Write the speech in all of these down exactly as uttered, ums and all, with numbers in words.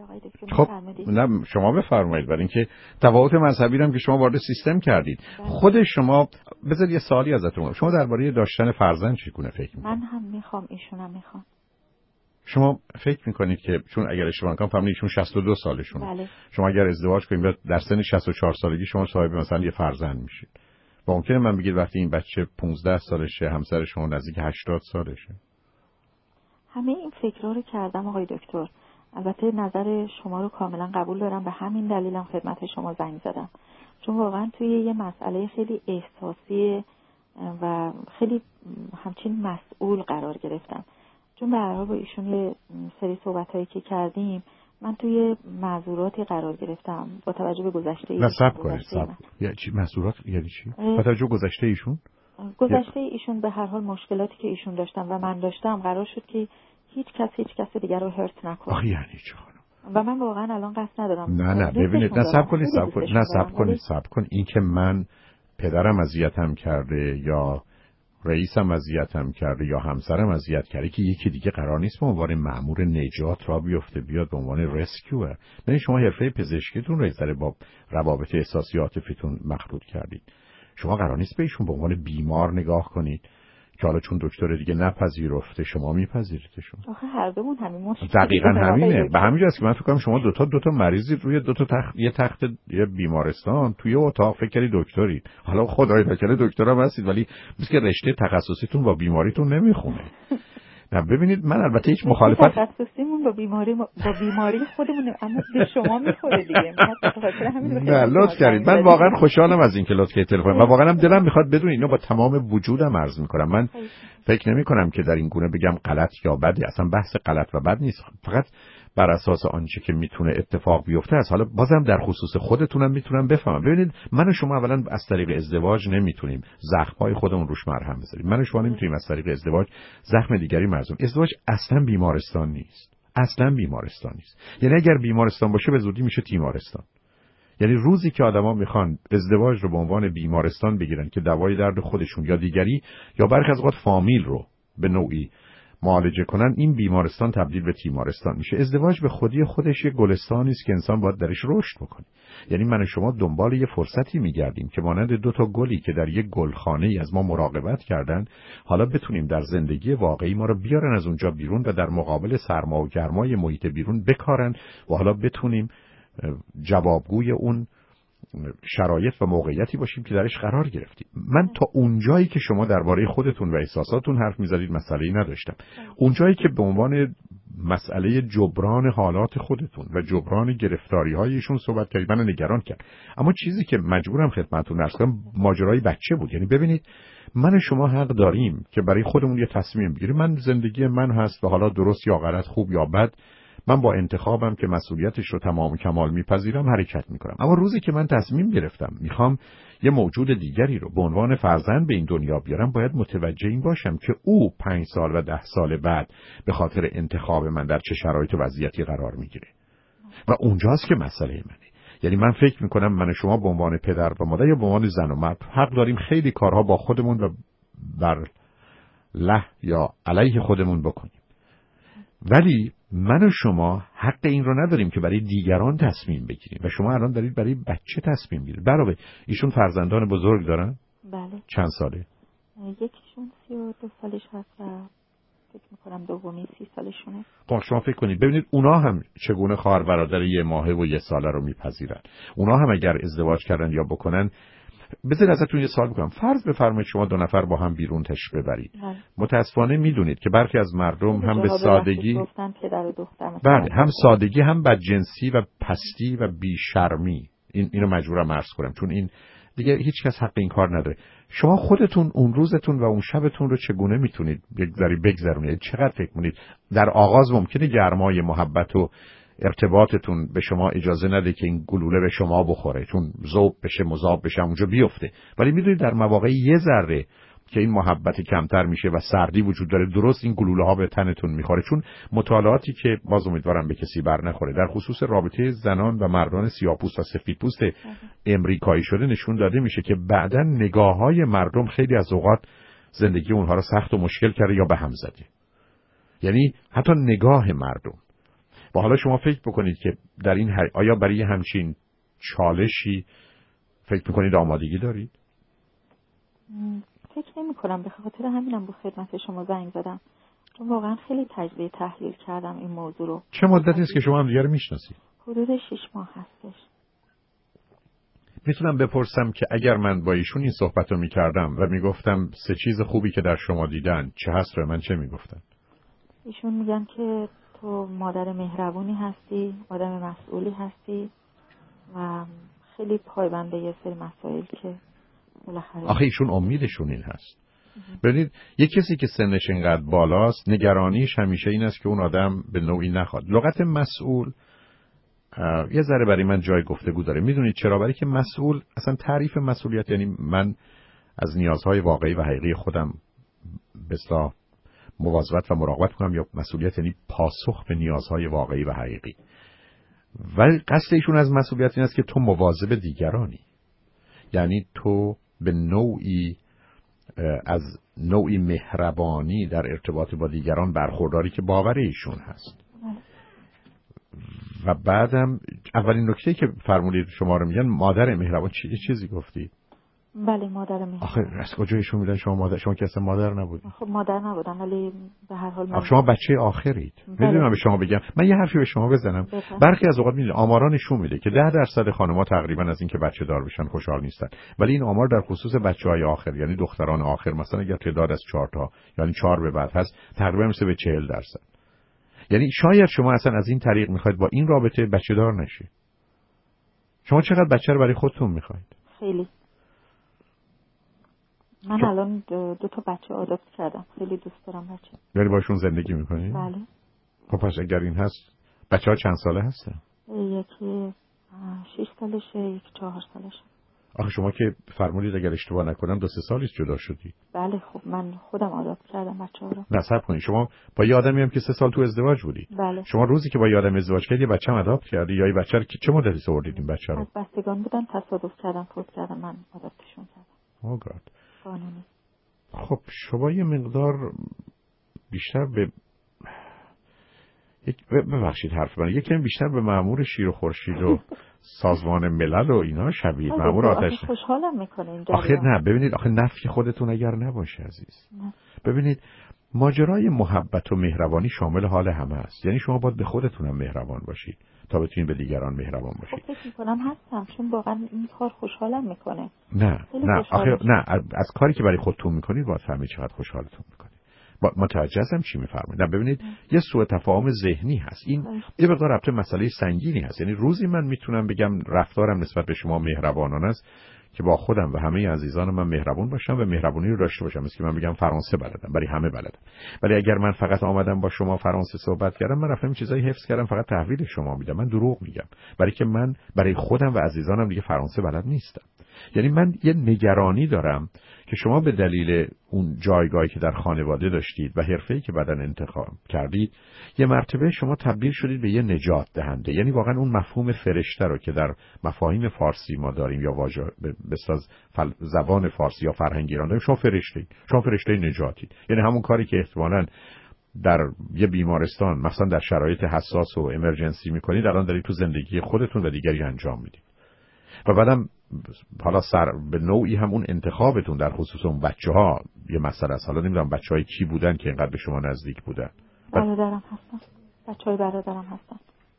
خب نه شما بفرمایید. برای اینکه تفاوت مذهبی هم که شما وارد سیستم کردید، خود شما بذارید یه سوالی ازتون کنم، شما درباره داشتن فرزند چگونه فکر می‌کنید؟ من هم میخوام، ایشون هم میخوام. شما فکر میکنید که چون اگر اشتباه نکنم فهمیدید ایشون شصت و دو سالشونه، بله. شما اگر ازدواج کنید در سن شصت و چهار سالگی شما صاحب مثلا یه فرزند میشید، و ممکنه من بگید وقتی این بچه پانزده سالشه همسر شما نزدیک هشتاد سالشه. همه این فکرها رو کردم آقای دکتر. البته نظر شما رو کاملا قبول دارم، به همین دلیلم خدمت شما زنگ زدم، چون واقعا توی یه مسئله خیلی احساسی و خیلی همچین مسئول قرار گرفتم. چون به هر حال با ایشون یه سری صحبتایی که کردیم من توی معذوراتی قرار گرفتم با توجه به گذشته ایشون. نصب کنید صبر. یعنی چی معذورات؟ یعنی چی؟ با توجه به گذشته ایشون؟ گذشته ایشون به هر حال مشکلاتی که ایشون داشتن و من داشتم قرار شد که هیچ کس هیچ کس دیگر رو هرت نکنه. آخه یعنی چی خانم؟ و من واقعا الان قصد ندارم. نه نه ببینید، نصب کنید صبر کنید نصب کنید صبر کنید. این که من پدرم اذیتم کرده یا رئیسم اذیتم کرده یا همسرم اذیت کرده که یکی دیگه قرار نیست به عنوان مأمور نجات را بیفته بیاد به عنوان رسکیور. نه شما حرفه پزشکیتون رو سر با روابط احساسی عاطفیتون مخلوط کردید. شما قرار نیست به ایشون به عنوان بیمار نگاه کنید که حالا چون دکتر دیگه نپذیرفته شما میپذیریدشون. آخه هر دومون همین مشکل دقیقاً همینه. به همین جاست که من فکر کنم شما دو تا دو تا مریضی روی دو تا تخت یه تخت یه بیمارستان توی اتاق فکر کنید دکتری. حالا خدای نکنه دکترم هستید ولی مثل که رشته تخصصیتون با بیماریتون نمیخونه. نه ببینید من البته هیچ مخالفت تخصصیمون با بیماری با بیماری خودمون اما به شما میخوره دیگه. نه لطف کردید. من واقعا خوشحالم از این که لطف کردید تلفن. و واقعا هم دلم میخواد بدون اینو با تمام وجودم عرض میکنم. من فکر نمی کنم که در این گونه بگم غلط یا بد. اصلا بحث غلط و بد نیست. فقط بر اساس آنچه که میتونه اتفاق بیفته است. حالا بازم در خصوص خودتونم میتونم بفهمم. ببینید من و شما اولا از طریق ازدواج نمیتونیم زخم‌های خودمون روش مرهم بزنیم. من و شما نمیتونیم از طریق ازدواج زخم دیگری مرزون. ازدواج اصلا بیمارستان نیست. اصلا بیمارستان نیست. یعنی اگر بیمارستان باشه به زودی میشه تیمارستان. یعنی روزی که آدما میخوان ازدواج رو به عنوان بیمارستان بگیرن که دوای درد خودشون یا دیگری یا برخی از اوقات فامیل رو به نوعی معالجه کنن، این بیمارستان تبدیل به تیمارستان میشه. ازدواج به خودی خودش یه گلستانی است که انسان باید درش رشد بکنه. یعنی من و شما دنبال یه فرصتی میگردیم که مانند دو تا گلی که در یک گلخانه‌ای از ما مراقبت کردن، حالا بتونیم در زندگی واقعی ما رو بیارن از اونجا بیرون و در مقابل سرما و گرمای محیط بیرون بکارن و حالا بتونیم جوابگوی اون شرایط و موقعیتی باشیم که درش قرار گرفتیم. من تا اونجایی که شما درباره خودتون و احساساتون حرف می‌زدید مسئله‌ای نداشتم. اونجایی که به عنوان مسئله جبران حالات خودتون و جبران گرفتاری‌هایشون صحبت کردید من نگران کرد. اما چیزی که مجبورم خدمتتون عرض کنم ماجرای بچه بود. یعنی ببینید من و شما حق داریم که برای خودمون یه تصمیم بگیریم. من زندگی من هست و حالا درست یا غلط، خوب یا بد، من با انتخابم که مسئولیتش رو تمام و کمال میپذیرم حرکت میکنم. اما روزی که من تصمیم گرفتم میخوام یه موجود دیگری رو به عنوان فرزند به این دنیا بیارم، باید متوجه این باشم که او پنج سال و ده سال بعد به خاطر انتخاب من در چه شرایط و وضعیتی قرار میگیره. و اونجاست که مسئله منه. یعنی من فکر میکنم من و شما به عنوان پدر و مادر یا به عنوان زن و مرد حق داریم خیلی کارها با خودمون و بر له یا علیه خودمون بکنیم. ولی من و شما حق این رو نداریم که برای دیگران تصمیم بگیریم و شما الان دارید برای بچه تصمیم میگیرید. برای ایشون فرزندان بزرگ دارن؟ بله. چند ساله؟ یکیشون سی و دو سالش هست و فکر میکنم دومی سی سالشونه. خب شما فکر کنید ببینید اونا هم چگونه خواهر برادر یه ماهه و یه ساله رو میپذیرن. اونا هم اگر ازدواج کردن یا بکنن، بذار ازتون یه سوال بکنم. فرض بفرمایید شما دو نفر با هم بیرون تشریف ببرید. متاسفانه میدونید که برخی از مردم هم به سادگی بله هم سادگی هم بدجنسی و پستی و بیشرمی این اینو مجبورم عرض کنم چون این دیگه هیچ کس حق این کار نداره. شما خودتون اون روزتون و اون شبتون رو چگونه میتونید بگذاری بگذرونید؟ چقدر فکر کنید در آغاز ممکنه گرمای محبت و ارتباطتون به شما اجازه نده که این گلوله به شما بخوره، چون ذوب بشه مذاب بشه اونجا بیفته، ولی میدونید در مواقع یه ذره که این محبت کمتر میشه و سردی وجود داره، درست این گلوله ها به تنتون میخوره. چون مطالعاتی که باز امیدوارم به کسی بر نخوره در خصوص رابطه زنان و مردان سیاه‌پوست و سفیدپوست امریکایی شده نشون داده میشه که بعداً نگاه‌های مردم خیلی از اوقات زندگی اونها رو سخت و مشکل کرده یا به هم زده. یعنی حتی نگاه مردم. و حالا شما فکر بکنید که در این هر... آیا برای همچین چالشی فکر میکنید آمادگی دارید؟ فکر نمی کنم، به خاطر همینم با خدمت شما زنگ زدم، چون واقعا خیلی تجزیه تحلیل کردم این موضوع رو. چه مدتی است که شما هم دیگه رو میشناسید؟ حدود شش ماه هستش. میتونم بپرسم که اگر من با ایشون این صحبت رو میکردم و میگفتم سه چیز خوبی که در شما دیدن چه هست رو من چه میگفتن؟ ایشون میگن که تو مادر مهربونی هستی، آدم مسئولی هستی و خیلی پایبند به یه سری مسائل که بالاخره. آخه ایشون امیدشون این هست. ببینید یک کسی که سنش اینقدر بالاست نگرانیش همیشه این است که اون آدم به نوعی نخواد. لغت مسئول یه ذره برای من جای گفتگو داره. میدونید چرا؟ برای که مسئول اصلا تعریف مسئولیت یعنی من از نیازهای واقعی و حقیقی خودم بسا مواظبت و مراقبت کنم، یا مسئولیت یعنی پاسخ به نیازهای واقعی و حقیقی. ولی قصد ایشون از مسئولیت این است که تو مواظب دیگرانی، یعنی تو به نوعی از نوعی مهربانی در ارتباط با دیگران برخورداری که باور ایشون هست. و بعدم اولین نکته که فرمودید شما رو میگن مادر مهربان، چی چیزی گفتی؟ بله مادر مهربان. آخه از کجا ایشون میدن شما مادر؟ شما که اصلا مادر نبودید. خب مادر نبودم ولی به هر حال آخه شما بچه آخرید. بله. میدونم به شما بگم، من یه حرفی به شما بزنم. بفرم. برخی از اوقات میدونید آمارا نشون میده که ده درصد خانم‌ها تقریبا از اینکه بچه دار بشن خوشحال نیستن، ولی این آمار در خصوص بچه‌های آخر یعنی دختران آخر مثلا اگر تعداد از چهار تا یعنی چهار به بعد هست تقریبا میشه به چهل درصد. یعنی شاید شما اصلا از این طریق میخواید با این رابطه بچه دار نشید. شما چقدر بچه رو برای خودتون میخواید؟ خیلی. من شو... الان دو, دو تا بچه آداپت کردم. خیلی دوست دارم بچه. یعنی باشون زندگی میکنید؟ بله. خب پس اگر این هست بچه ها چند ساله هستن؟ یکی شش سالشه، یکی چهار سالشه. آخه شما که فرمودید اگر اشتباه نکنم دو سه سالیست جدا شدید. بله خب من خودم آداپت کردم بچه‌ها رو. نصب کنید شما با یه آدمی هم که سه سال تو ازدواج بودید. بله. شما روزی که با یه آدم ازدواج کردید یه بچه هم آداپت کردی یا این بچه رو چه مدتی آوردید این بچه رو؟ از بستگان بودن، تصادف کردم، فوت کردم، من آداپتشون کردم. اوه گاد. قانونی. خب شما یه مقدار بیشتر به یک ببخشید حرف من یکم بیشتر به مأمور شیر و خورشید و سازمان ملل و اینا شبیه. مأمور آتش خوشحالم میکنه این آخه نه ببینید، آخه نفی خودتون اگر نباشه عزیز نه. ببینید ماجرای محبت و مهربانی شامل حال همه است. یعنی شما باید به خودتونم مهربان باشید تا بتونید به دیگران مهربان باشید. خب فکر میکنم هستم، چون واقعا این کار خوشحالم میکنه. نه نه آخه نه از, از کاری که برای خودتون میکنید باید فهمید چقدر خوشحالتون میکنه. متوجه هستم چی میفرمایید. نه ببینید یه سوء تفاهم ذهنی هست. این یه مقدار ربط مسئله سنگینی هست. یعنی روزی من میتونم بگم رفتارم نسبت به شما مهربانانه است که با خودم و همه عزیزان من مهربون باشم و مهربونی رو داشته باشم. مثل که من بگم فرانسه بلدم، برای همه بلدم. ولی اگر من فقط آمدم با شما فرانسه صحبت کردم، من رفتم چیزایی حفظ کردم فقط تحویل شما میدم، من دروغ میگم. برای که من برای خودم و عزیزانم دیگه فرانسه بلد نیستم. یعنی من یه نگرانی دارم که شما به دلیل اون جایگاهی که در خانواده داشتید و حرفه‌ای که بعداً انتخاب کردید یه مرتبه شما تبدیل شدید به یه نجات دهنده. یعنی واقعا اون مفهوم فرشته رو که در مفاهیم فارسی ما داریم یا واژه بساز فل... زبان فارسی یا فرهنگ ایران داریم، شما فرشته شما فرشته نجاتید. یعنی همون کاری که احتمالاً در یه بیمارستان مثلا در شرایط حساس و امرجنسی میکنید الان دارید تو زندگی خودتون و دیگری انجام میدید. و بعدم حالا سر به نوعی هم اون انتخابتون در خصوص اون بچه ها یه مسئله است. حالا نمیدونم بچه های کی بودن که اینقدر به شما نزدیک بودن؟ برادرم هستن، بچه های برادرم هستن.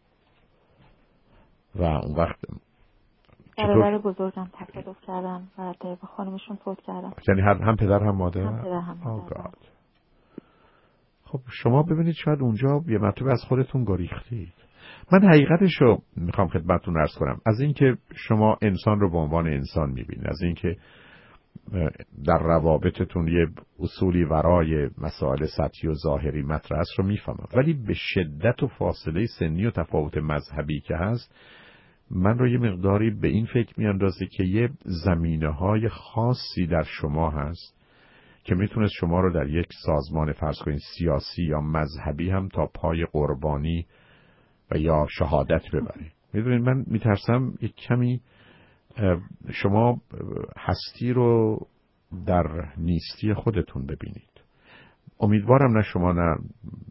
و اون وقت برادر بزرگم تصادف کردن و با خانمشون فوت کردن. یعنی هم پدر هم مادر؟ هم پدر هم مادر. oh خب شما ببینید شاید اونجا یه مرتبه از خودتون گریختید. من حقیقتشو میخوام خدمتتون عرض کنم. از اینکه شما انسان رو به عنوان انسان میبینید، از اینکه در روابطتون یه اصولی ورای مسائل سطحی و ظاهری مطرح است رو میفهمم، ولی به شدت و فاصله سنی و تفاوت مذهبی که هست من رو یه مقداری به این فکر میاندازه که یه زمینه‌های خاصی در شما هست که میتونست شما رو در یک سازمان فرض کنید سیاسی یا مذهبی هم تا پای قربانی و یا شهادت ببره. میدونید من میترسم یک کمی شما هستی رو در نیستی خودتون ببینید. امیدوارم نه شما نه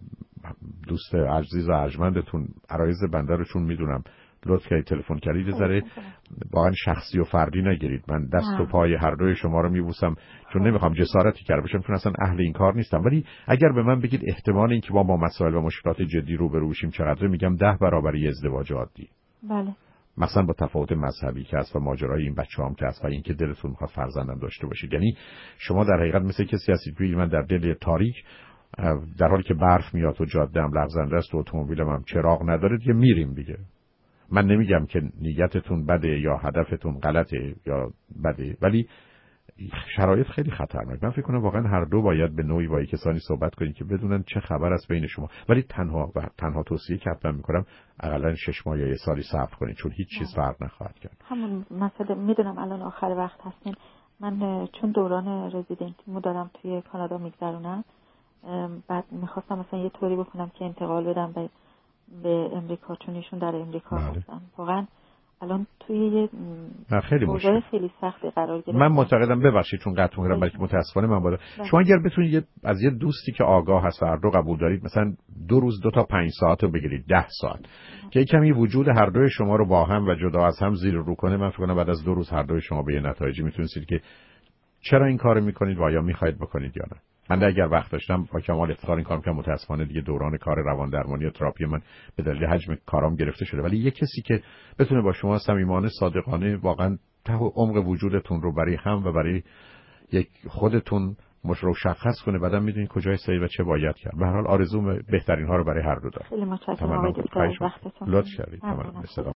دوست عزیز و ارجمندتون عرایض بنده رو چون میدونم لطف کردید تلفن کردید ذره واقعا شخصی و فردی نگیرید. من دست و پای هر دوی شما رو میبوسم چون نمیخوام جسارتی کرده باشم چون اصلا اهل این کار نیستم، ولی اگر به من بگید احتمال اینکه ما با مسائل و مشکلات جدی روبرو بشیم چقدره، میگم ده برابر یه ازدواج عادی. بله. مثلا با تفاوت مذهبی که هست و ماجرای این بچه‌هام که هست و اینکه دلتون میخواد فرزندم داشته باشید. یعنی شما در حقیقت مثل کسی هستید که من در دل تاریک در حالی که برف میاد و جاده‌ام لغزنده است و اتومبیلم هم چراغ نداره دیگه میریم دیگه. من نمیگم که نیتتون بده یا هدفتون غلطه یا بده، ولی شرایط خیلی خطرناک. من فکر کنم واقعا هر دو باید به نوعی با کسانی صحبت کنید که بدونن چه خبر است بین شما، ولی تنها و تنها توصیه که حتما میکنم حداقل شش ماه یا یه سالی صبر کنید چون هیچ چیز فرق نخواهد کرد. همون مسئله میدونم الان آخر وقت هستین. من چون دوران رزیدنتیمو دارم توی کانادا میگذرونم، بعد میخواستم مثلا یه طوری بکنم که انتقال بدم به به امریکا چون ایشون در امریکا هستن. واقعا الان توی یه خیلی مشکل خیلی سختی قرار گرفتم. من معتقدم ببخشید چون قطع می‌کنم ولی متاسفانه من باید شما اگر بتونید یه از یه دوستی که آگاه هست و هر دو قبول دارید مثلا دو روز دو تا پنج ساعت رو بگیرید ده ساعت که کمی وجود هر دوی شما رو با هم و جدا از هم زیر رو کنه، من فکر کنم بعد از دو روز هر دوی شما به یه نتایجی میتونید که چرا این کارو میکنید و آیا میخواید بکنید یا نه. من اگر وقت داشتم با کمال افتخار این کارو می‌کردم. متاسفانه دیگه دوران کار روان درمانی و تراپی من به دلیل حجم کارام گرفته شده، ولی یه کسی که بتونه با شما صمیمانه صادقانه واقعا ته عمق وجودتون رو برای هم و برای یک خودتون مشخص کنه، بعدم میدونید کجای صحیح و چه باید کرد. به هر حال آرزوم بهترین ها رو برای هر دو دارم. خیلی متشکرم آقای دکتر وقتتون. لطف کردید. تمام.